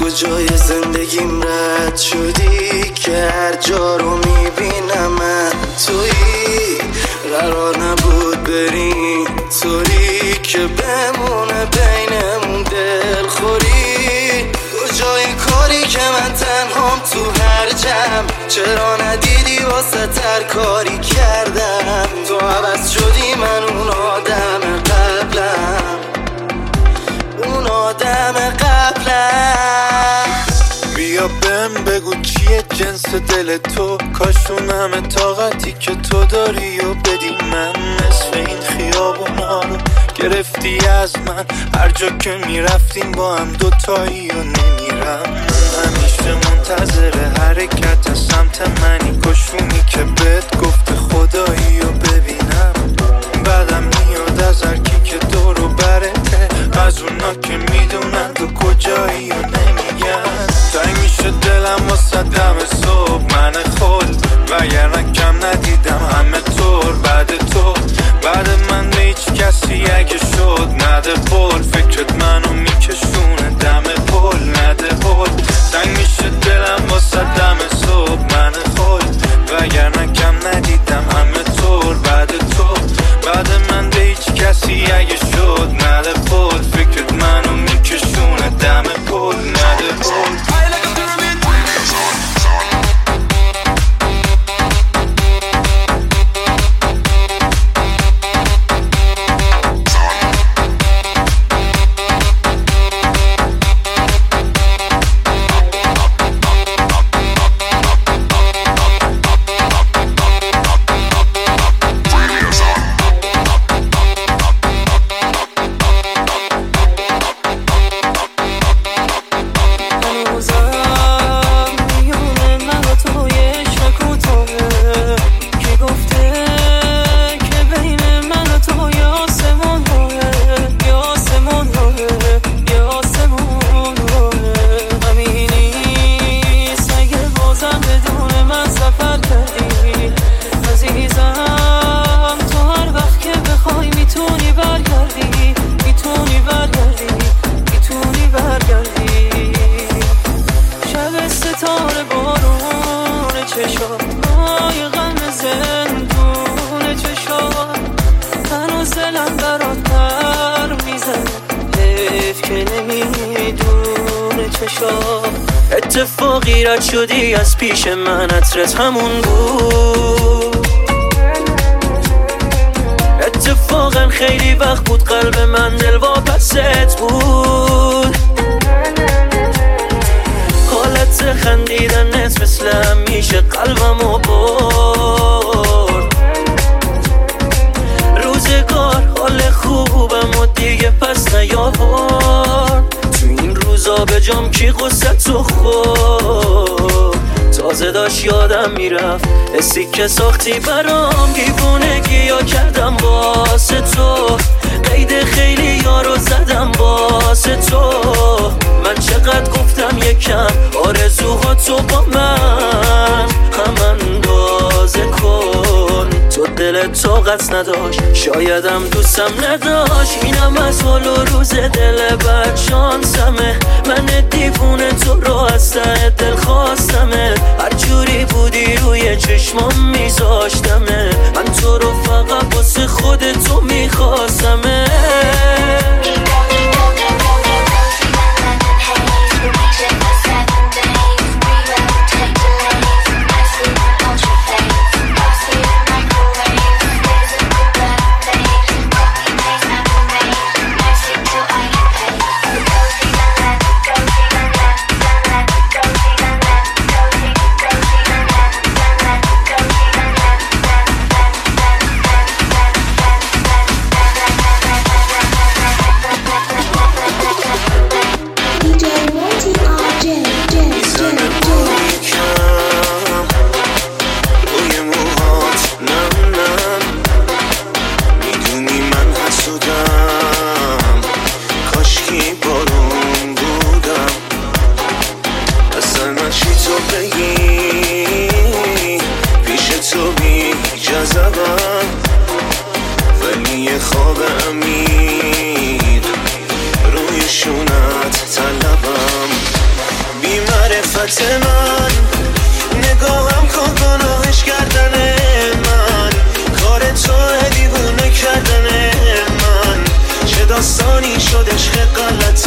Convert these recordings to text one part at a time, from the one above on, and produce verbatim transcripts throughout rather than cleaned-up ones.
کجای زندگیم رد شدی که هر جا رو میبینم من تویی. قرار نبود بریم طوری که بمونه بینمون دلخوری. کجای کاری که من تنهام تو هر جمع، چرا ندیدی واسه تر کاری کردم. تو عوض شدی من اون آدم قبلم، اون آدم قبلم. بیا بهم بگو چیه جنس دل تو، کاش اون همه طاقتی که تو داری و بدی من. نصف این خیابونا رو گرفتی از من، هر جا که میرفتیم با هم دوتایی و نمیرم. همیشه منتظر حرکت از سمت منی، کشونی که بهت گفته خدایی و ببینم. بعدم میاد از هرکی که دورو برته، از اونا که میدونن تو کجایی و نمیگن. تنگ میشه دلم واسه دم صبح من خود، وگرنه کم ندیدم همه طور بعد تو. بعد من به هیچ کسی اگه شد نده پول، فکرت منو میکشونه دم پول نده پول. تنگ میشه دلم واسه دم صبح من خود، وگرنه کم ندیدم همه طور بعد تو. بعد من به هیچ کسی اگه شد نده پول، فکرت منو میکشونه دم پول نده پول. اتفاقی رد شدی از پیش من، عطرت همون بود. اتفاقا خیلی وقت بود قلب من دلواپست بود. حالت خندیدنت مثل همیشه قلبمو برد. روزگار حال خوبم و دیگه پس نیاورد. تو این روزا به جام کی قصه تو خورد. تازه داشت یادم میرفت حسی که ساختی برام، دیوونگی یا کردم واسه تو. قید خیلی یارو زدم واسه تو. من چقدر گفتم یکم آرزوها تو با من هم اندازه کن. تو دلت طاقت نداشت، شایدم دوستم نداشت. اینم از حال و روز دل بد شانسمه. من دیوونه تو رو از ته دل خواستمه. هر جوری بودی روی چشمام میذاشتمه. من تو رو فقط واسه خود تو میخواستمه. ولی خواب امید روی شونت طلبم. معرفت من نگاهم کن گناهش کردن من کار تو دیوونه کردن من چه داستانی شد عشق غلط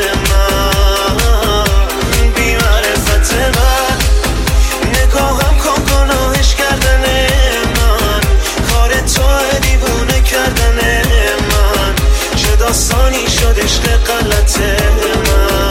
من بی معرفت من نگاهم کن گناهش کردن من کار تو دیوونه کردن من چه داستانی شد عشق غلط من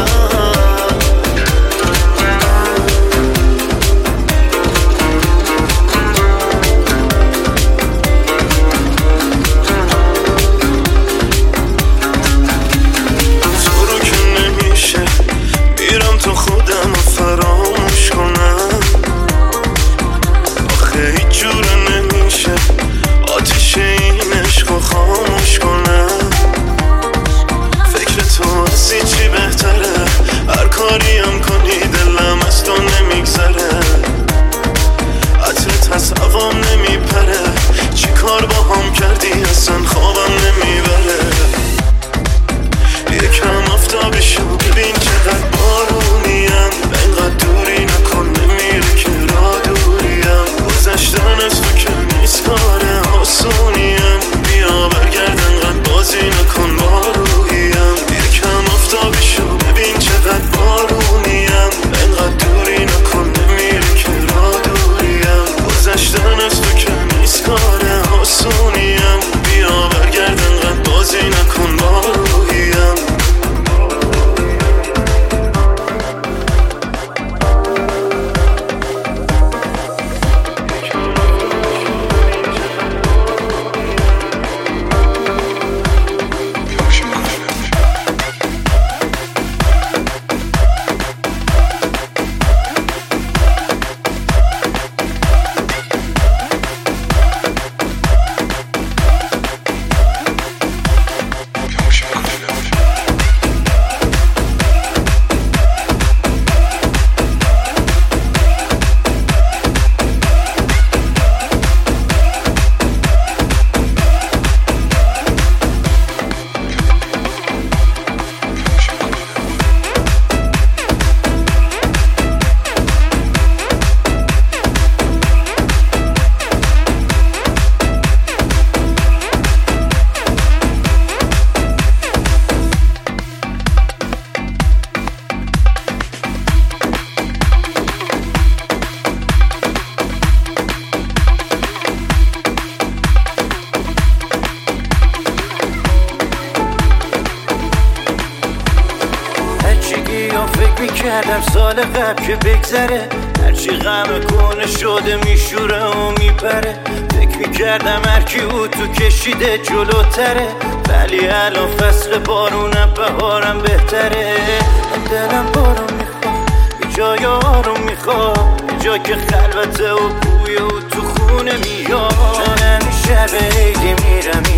کردم سال قبل که بگذره هرچی غم کنه شده میشوره و میپره فکر میکردم هرکی او تو کشیده جلوتره ولی الان فصل بارونم بهارم بهتره دلم بارون میخواد یه جای آروم میخواد یه جا که خلوته و بوی او تو خونه میاد من همیشه به عیدی میرم